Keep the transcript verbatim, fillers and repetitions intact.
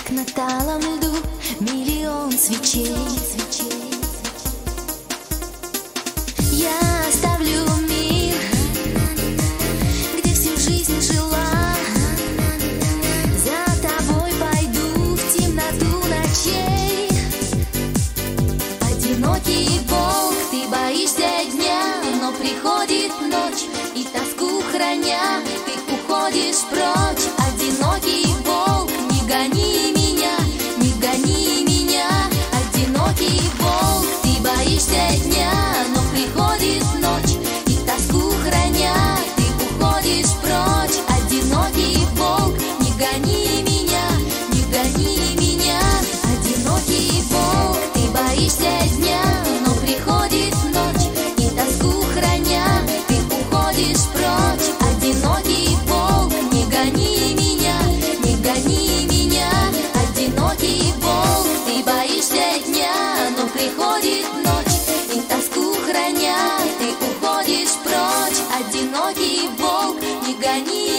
как на талом льду миллион свечей. Я оставлю мир, где всю жизнь жила. За тобой пойду в темноту ночей. Одинокий волк, ты боишься дня, но приходит ночь, и тоску храня, ты уходишь прочь. Одинокий волк, не гони меня, не гони меня. Одинокий волк, ты боишься дня, но приходит ночь, и тоску храня, ты уходишь прочь. Одинокий волк, не гони меня, не гони меня. Одинокий волк, ты боишься дня, но приходит ночь, и тоску храня, ты уходишь прочь. Одинокий волк, не гони меня, не гони меня. Одинокий волк, ты боишься дня, но приходит ночь, и тоску храня, ты уходишь прочь. Одинокий волк, не гони